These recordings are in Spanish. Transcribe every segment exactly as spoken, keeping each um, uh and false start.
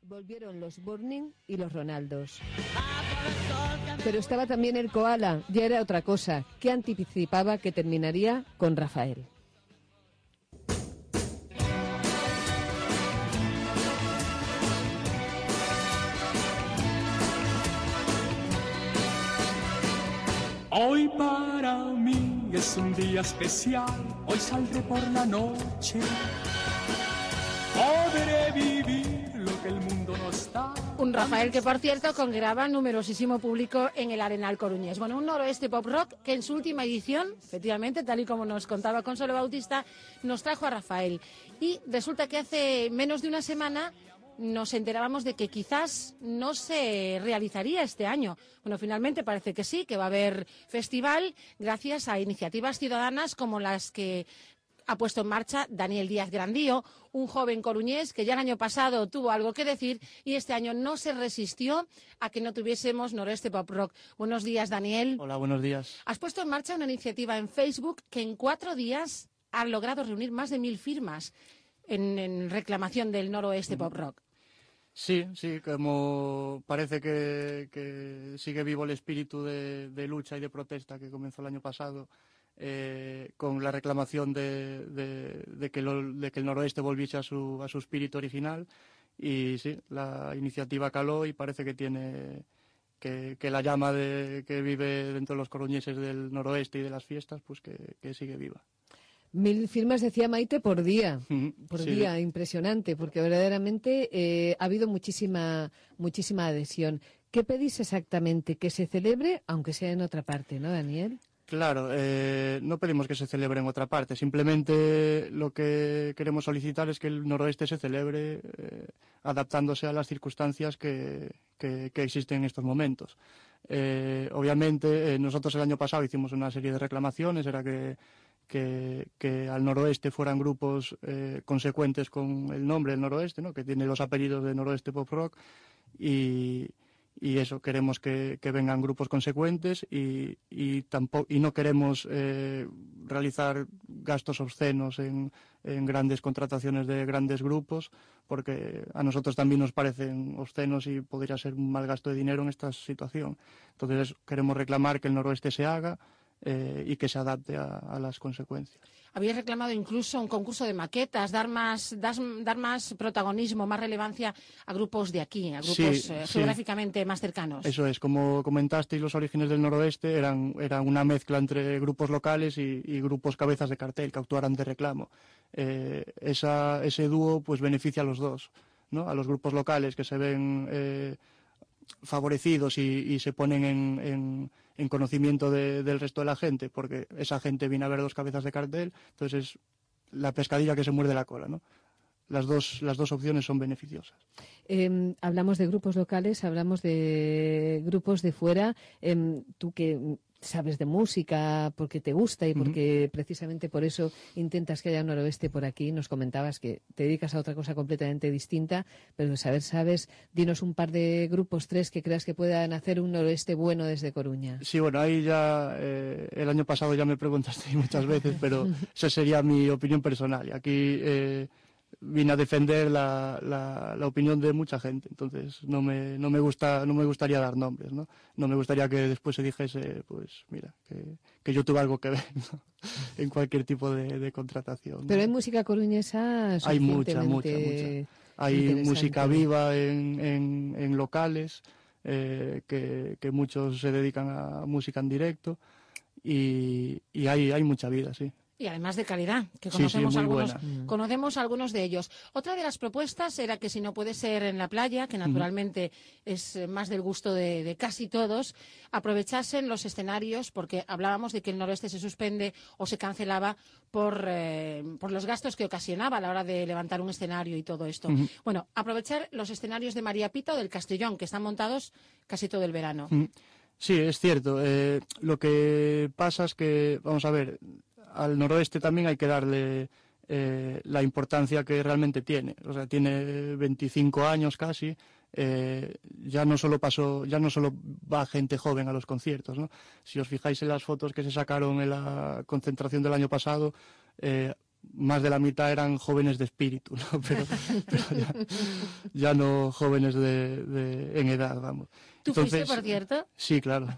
Volvieron los Burning y los Ronaldos. Pero estaba también el Koala, ya era otra cosa, que anticipaba que terminaría con Rafael. Hoy para mí es un día especial, hoy saldré por la noche, podré vivir lo que el mundo no está. Un Rafael que, por cierto, congregaba numerosísimo público en el Arenal coruñés. Bueno, un noroeste pop rock que en su última edición, efectivamente, tal y como nos contaba Consuelo Bautista, nos trajo a Rafael. Y resulta que hace menos de una semana nos enterábamos de que quizás no se realizaría este año. Bueno, finalmente parece que sí, que va a haber festival gracias a iniciativas ciudadanas como las que ha puesto en marcha Daniel Díaz Grandío, un joven coruñés que ya el año pasado tuvo algo que decir y este año no se resistió a que no tuviésemos Noroeste Pop Rock. Buenos días, Daniel. Hola, buenos días. Has puesto en marcha una iniciativa en Facebook que en cuatro días ha logrado reunir más de mil firmas en, en reclamación del Noroeste Pop Rock. Sí, sí, como parece que, que sigue vivo el espíritu de, de lucha y de protesta que comenzó el año pasado, eh, con la reclamación de, de, de, que lo, de que el noroeste volviese a su, a su espíritu original. Y sí, la iniciativa caló y parece que tiene que, que la llama de, que vive dentro de los coruñeses del noroeste y de las fiestas, pues que, que sigue viva. Mil firmas, decía Maite, por día, por sí. día, impresionante, porque verdaderamente eh, ha habido muchísima, muchísima adhesión. ¿Qué pedís exactamente? Que se celebre, aunque sea en otra parte, ¿no, Daniel? Claro, eh, no pedimos que se celebre en otra parte, simplemente lo que queremos solicitar es que el noroeste se celebre eh, adaptándose a las circunstancias que, que, que existen en estos momentos. Eh, obviamente, eh, nosotros el año pasado hicimos una serie de reclamaciones, era que Que, que al noroeste fueran grupos eh, consecuentes con el nombre del noroeste, ¿no? Que tiene los apellidos de Noroeste Pop Rock y, y eso, queremos que, que vengan grupos consecuentes y, y, tampoco, y no queremos eh, realizar gastos obscenos en, en grandes contrataciones de grandes grupos, porque a nosotros también nos parecen obscenos y podría ser un mal gasto de dinero en esta situación. Entonces queremos reclamar que el noroeste se haga, Eh, y que se adapte a, a las consecuencias. Habéis reclamado incluso un concurso de maquetas, dar más, dar, dar más protagonismo, más relevancia a grupos de aquí, a grupos sí, eh, sí. geográficamente más cercanos. Eso es, como comentasteis, los orígenes del noroeste eran, eran una mezcla entre grupos locales y, y grupos cabezas de cartel que actuaran de reclamo. Eh, esa, ese dúo pues beneficia a los dos, ¿no? A los grupos locales que se ven eh, favorecidos y, y se ponen en, en, en conocimiento de, del resto de la gente, porque esa gente viene a ver dos cabezas de cartel, entonces es la pescadilla que se muerde la cola, ¿no? Las dos, las dos opciones son beneficiosas. Eh, hablamos de grupos locales, hablamos de grupos de fuera. Eh, tú que sabes de música porque te gusta y porque uh-huh. precisamente por eso intentas que haya un noroeste por aquí. Nos comentabas que te dedicas a otra cosa completamente distinta, pero de saber, sabes, dinos un par de grupos, tres, que creas que puedan hacer un noroeste bueno desde Coruña. Sí, bueno, ahí ya eh, el año pasado ya me preguntaste muchas veces, pero esa sería mi opinión personal. Y aquí eh, vine a defender la, la, la opinión de mucha gente, entonces no me, no me gusta, no me gustaría dar nombres, ¿no? No me gustaría que después se dijese, pues mira, que, que yo tuve algo que ver, ¿no? En cualquier tipo de, de contratación, ¿no? Pero hay música coruñesa hay mucha, mucha, mucha. Hay música viva en, en, en locales, eh, que, que muchos se dedican a música en directo y, y hay, hay mucha vida, sí. Y además de calidad, que conocemos sí, sí, algunos, buena. conocemos algunos de ellos. Otra de las propuestas era que si no puede ser en la playa, que naturalmente uh-huh. es más del gusto de, de casi todos, aprovechasen los escenarios, porque hablábamos de que el noroeste se suspende o se cancelaba por, eh, por los gastos que ocasionaba a la hora de levantar un escenario y todo esto. Uh-huh. Bueno, aprovechar los escenarios de María Pita o del Castellón, que están montados casi todo el verano. Uh-huh. Sí, es cierto. Eh, lo que pasa es que, vamos a ver, al noroeste también hay que darle eh, la importancia que realmente tiene. O sea, tiene veinticinco años casi, eh, ya no solo pasó, ya no solo va gente joven a los conciertos, ¿no? Si os fijáis en las fotos que se sacaron en la concentración del año pasado, eh, más de la mitad eran jóvenes de espíritu, ¿no? Pero, pero ya, ya no jóvenes de, de, en edad, vamos. ¿Tú Entonces, fuiste, por cierto? Sí, claro.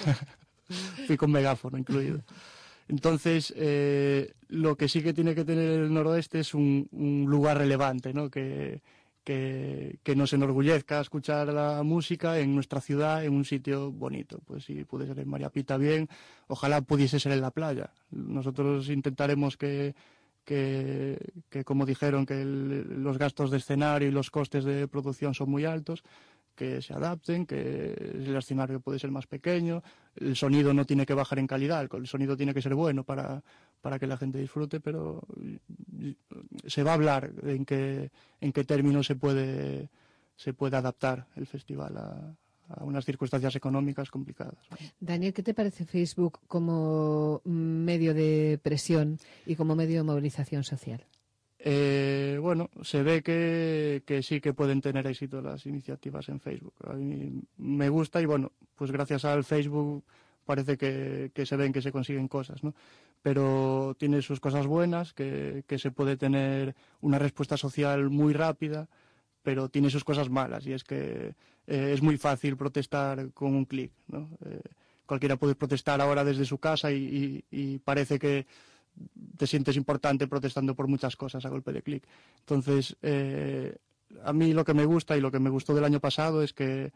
Fui con megáfono incluido. Entonces, eh, lo que sí que tiene que tener el Noroeste es un, un lugar relevante, ¿no? Que, que, que nos enorgullezca escuchar la música en nuestra ciudad, en un sitio bonito. Pues si puede ser en María Pita, bien, ojalá pudiese ser en la playa. Nosotros intentaremos que, que, que como dijeron, que el, los gastos de escenario y los costes de producción son muy altos, que se adapten, que el escenario puede ser más pequeño, el sonido no tiene que bajar en calidad, el sonido tiene que ser bueno para, para que la gente disfrute, pero se va a hablar en qué, en qué términos se puede, se puede adaptar el festival a, a unas circunstancias económicas complicadas. Daniel, ¿qué te parece Facebook como medio de presión y como medio de movilización social? Eh, bueno, se ve que, que sí que pueden tener éxito las iniciativas en Facebook. A mí me gusta y bueno, pues gracias al Facebook parece que, que se ven que se consiguen cosas, ¿no? Pero tiene sus cosas buenas, que, que se puede tener una respuesta social muy rápida, pero tiene sus cosas malas y es que eh, es muy fácil protestar con un clic, ¿no? Eh, cualquiera puede protestar ahora desde su casa y, y, y parece que te sientes importante protestando por muchas cosas a golpe de clic. Entonces, eh, a mí lo que me gusta y lo que me gustó del año pasado es que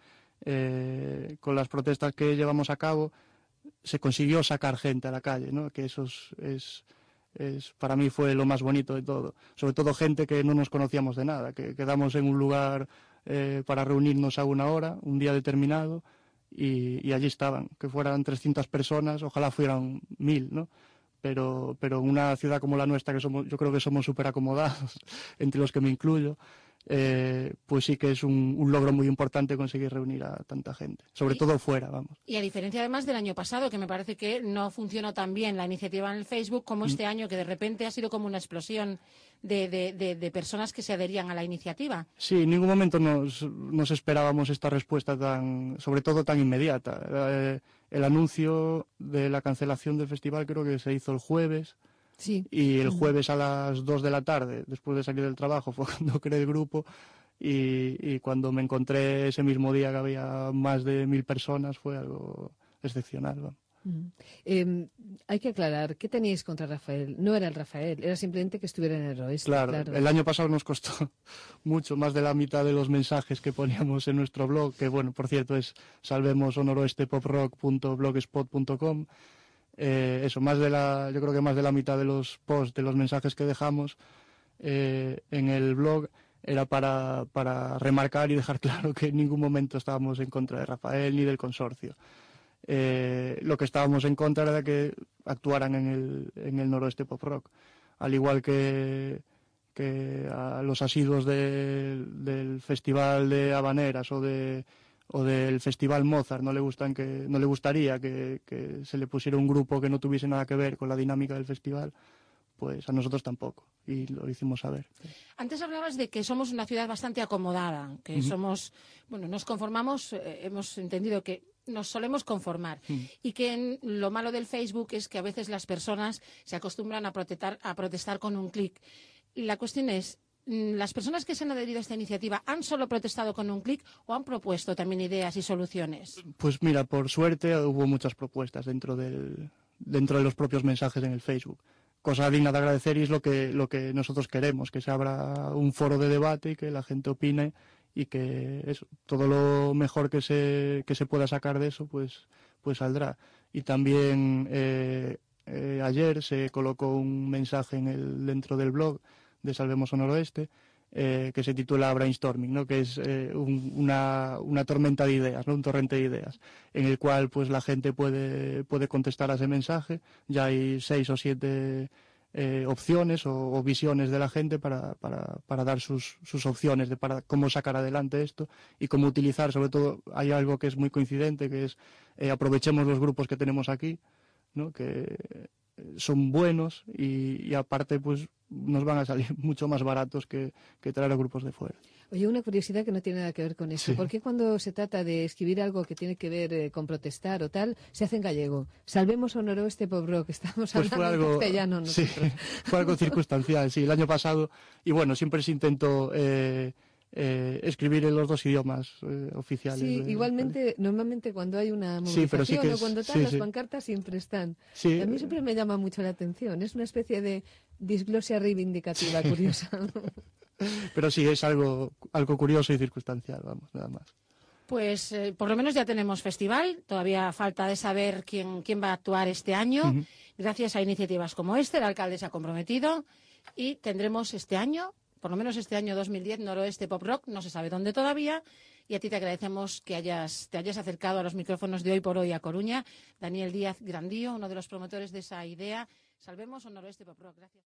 eh, con las protestas que llevamos a cabo se consiguió sacar gente a la calle, ¿no? Que eso es, es, es para mí fue lo más bonito de todo. Sobre todo gente que no nos conocíamos de nada, que quedamos en un lugar eh, para reunirnos a una hora, un día determinado, y, y allí estaban. Que fueran trescientas personas, ojalá fueran mil, ¿no? Pero, pero en una ciudad como la nuestra, que somos, yo creo que somos súper acomodados, entre los que me incluyo, eh, pues sí que es un, un logro muy importante conseguir reunir a tanta gente, sobre y, todo fuera, vamos. Y a diferencia además del año pasado, que me parece que no funcionó tan bien la iniciativa en el Facebook como este mm. año, que de repente ha sido como una explosión de, de, de, de personas que se adherían a la iniciativa. Sí, en ningún momento nos, nos esperábamos esta respuesta tan, sobre todo tan inmediata. Eh, el anuncio de la cancelación del festival creo que se hizo el jueves. Sí. Y el jueves a las dos de la tarde, después de salir del trabajo, fue cuando creé el grupo y, y cuando me encontré ese mismo día que había más de mil personas fue algo excepcional, ¿no? Mm. Eh, hay que aclarar, ¿qué teníais contra Rafael? No era el Rafael, era simplemente que estuviera en el Noroeste. Claro, claro, el año pasado nos costó mucho, más de la mitad de los mensajes que poníamos en nuestro blog, que bueno, por cierto es salvemos o noroeste pop rock punto blogspot punto com. Eh, eso, más de la, yo creo que más de la mitad de los posts, de los mensajes que dejamos eh, en el blog era para, para remarcar y dejar claro que en ningún momento estábamos en contra de Rafael ni del consorcio. Eh, lo que estábamos en contra era de que actuaran en el, en el Noroeste Pop Rock, al igual que, que a los asiduos de, del Festival de Habaneras o de o del Festival Mozart no le gustan que no le gustaría que, que se le pusiera un grupo que no tuviese nada que ver con la dinámica del festival, pues a nosotros tampoco, y lo hicimos saber. Antes hablabas de que somos una ciudad bastante acomodada, que uh-huh. somos, bueno, nos conformamos, eh, hemos entendido que nos solemos conformar uh-huh. y que en, lo malo del Facebook es que a veces las personas se acostumbran a protestar, a protestar con un clic. La cuestión es, ¿las personas que se han adherido a esta iniciativa han solo protestado con un clic o han propuesto también ideas y soluciones? Pues mira, por suerte hubo muchas propuestas dentro del, dentro de los propios mensajes en el Facebook. Cosa digna de agradecer y es lo que, lo que nosotros queremos, que se abra un foro de debate y que la gente opine y que eso, todo lo mejor que se, que se pueda sacar de eso pues, pues saldrá. Y también eh, eh, ayer se colocó un mensaje en el, dentro del blog de Salvemos o Noroeste, eh, que se titula Brainstorming, ¿no? Que es eh, un, una, una tormenta de ideas, ¿no? Un torrente de ideas, en el cual pues la gente puede, puede contestar a ese mensaje. Ya hay seis o siete eh, opciones o, o visiones de la gente para, para, para dar sus, sus opciones de para cómo sacar adelante esto y cómo utilizar. Sobre todo hay algo que es muy coincidente, que es eh, aprovechemos los grupos que tenemos aquí, ¿no? Que son buenos y, y aparte pues nos van a salir mucho más baratos que, que traer a grupos de fuera. Oye, una curiosidad que no tiene nada que ver con eso. Sí. ¿Por qué cuando se trata de escribir algo que tiene que ver eh, con protestar o tal, se hace en gallego? Salvemos o Noroeste Pop Rock, estamos Pues fue hablando algo, en castellano sí, nosotros. fue algo circunstancial, sí, el año pasado. Y bueno, siempre se intentó eh, eh, escribir en los dos idiomas eh, oficiales. Sí, de- igualmente, normalmente cuando hay una Sí, pero sí movilización que o es- cuando tal, sí, las sí. pancartas siempre están. Sí, A mí siempre me llama mucho la atención. Es una especie de disglosia reivindicativa curiosa. pero sí, es algo, algo curioso y circunstancial, vamos, nada más. Pues eh, por lo menos ya tenemos festival, todavía falta de saber quién, quién va a actuar este año. Ujú. Gracias a iniciativas como este, el alcalde se ha comprometido y tendremos este año, por lo menos este año dos mil diez, Noroeste Pop Rock, no se sabe dónde todavía. Y a ti te agradecemos que hayas, te hayas acercado a los micrófonos de Hoy por Hoy a Coruña. Daniel Díaz Grandío, uno de los promotores de esa idea. Salvemos o Noroeste Pop Rock. Gracias.